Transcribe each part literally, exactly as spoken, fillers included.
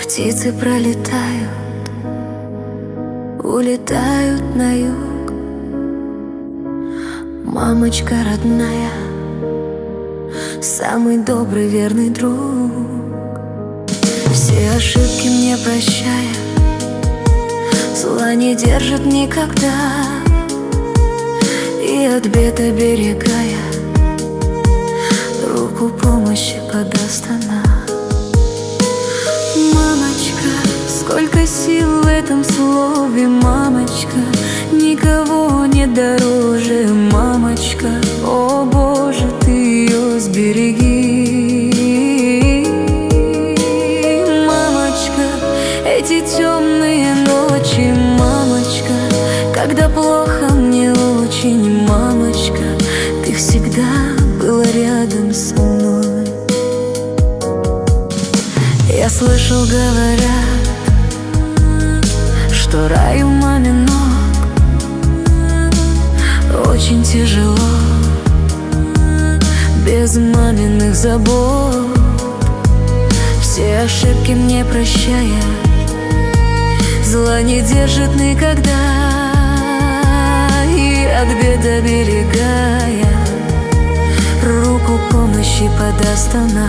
Птицы пролетают, улетают на юг. Мамочка родная, самый добрый, верный друг. Все ошибки мне прощая, зла не держит никогда, и от бед оберегая, руку помощи подаст она. Мамочка, сколько сил в этом слове, мамочка, никого не дороже, мамочка, о Боже, ты ее сбереги. Мамочка, эти темные ночи, мамочка, когда плохо мне очень, мамочка, ты всегда была рядом со мной. Я слышал, говорят, что рай у мамин ног. Очень тяжело без маминых забот. Все ошибки мне прощая, зла не держит никогда, и от бед оберегая, руку помощи подаст она.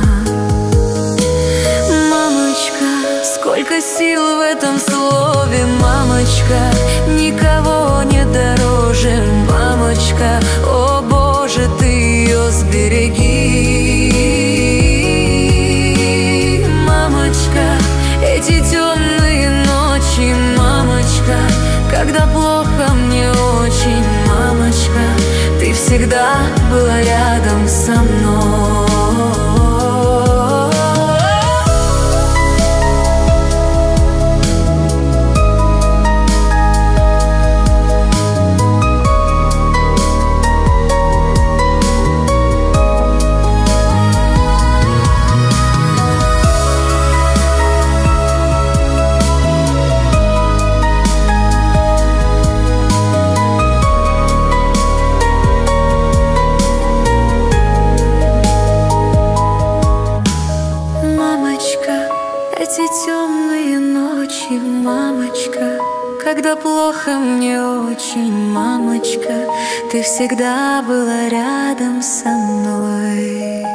Сколько сил в этом слове, мамочка, никого не дороже, мамочка, о Боже, ты ее сбереги. Мамочка, эти темные ночи, мамочка, когда плохо мне очень, мамочка, ты всегда была рядом со мной. Эти темные ночи, мамочка, когда плохо мне очень, мамочка, ты всегда была рядом со мной.